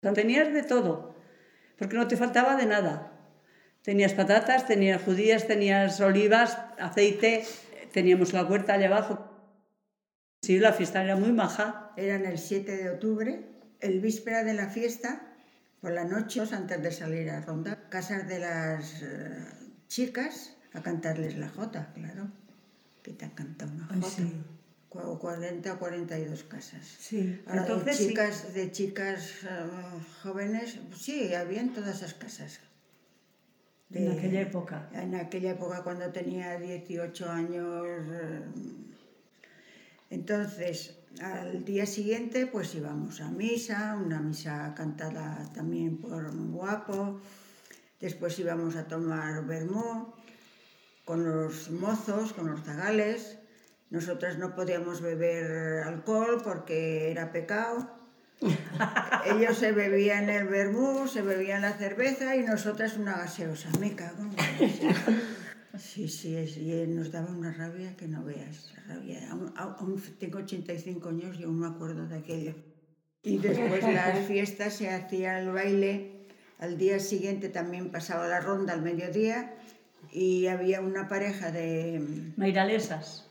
Tenías de todo, porque no te faltaba de nada. Tenías patatas, tenías judías, tenías olivas, aceite, teníamos la huerta allá abajo. Sí, la fiesta era muy maja. Eran el 7 de octubre, el víspera de la fiesta, por la noche, antes de salir a rondar, casas de las chicas a cantarles la jota, claro. Que te han cantado una jota. Sí. 40 o 42 casas. Sí. Ahora, Entonces, de chicas jóvenes, sí, había en todas esas casas. En aquella época. En aquella época, cuando tenía 18 años. Entonces, al día siguiente, pues íbamos a misa, una misa cantada también por un guapo. Después íbamos a tomar vermú con los mozos, con los zagales. Nosotras no podíamos beber alcohol porque era pecado. Ellos se bebían el vermú, se bebían la cerveza y nosotras una gaseosa. Me cago en la Sí, y nos daba una rabia que no veas. La rabia. Aún tengo 85 años y aún me acuerdo de aquello. Y después las fiestas se hacía el baile. Al día siguiente también pasaba la ronda al mediodía y había una pareja de mairalesas.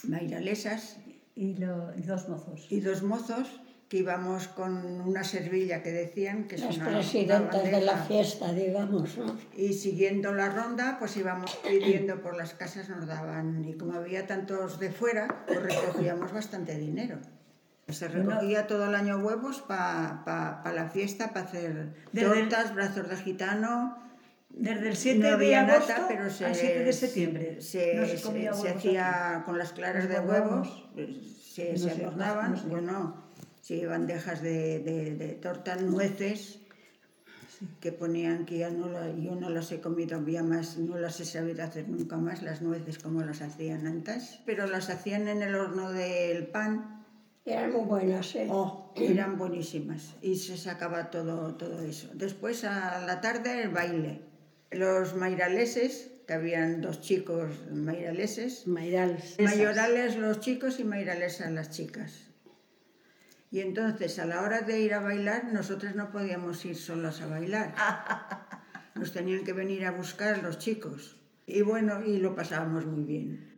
Y dos mozos que íbamos con una servilla que decían que es las una presidentas bandeja, de la fiesta, digamos, ¿no? Y siguiendo la ronda, pues íbamos pidiendo por las casas, nos daban, y como había tantos de fuera, pues recogíamos bastante dinero. Se recogía todo el año huevos para la fiesta, para hacer tortas, brazos de gitano. Desde el 7 no de agosto nata, pero al 7 de septiembre. Se hacía con las claras de huevos, se adornaban, sí, bandejas de torta, nueces, que ponían que yo no las he comido, no las he sabido hacer nunca más, las nueces como las hacían antes, pero las hacían en el horno del pan. Eran muy buenas, ¿eh? Eran buenísimas y se sacaba todo eso. Después a la tarde el baile. Los mairaleses, que habían dos chicos mairaleses. Mayorales los chicos y mairalesas las chicas. Y entonces a la hora de ir a bailar, nosotros no podíamos ir solas a bailar. Nos tenían que venir a buscar los chicos. Y bueno, y lo pasábamos muy bien.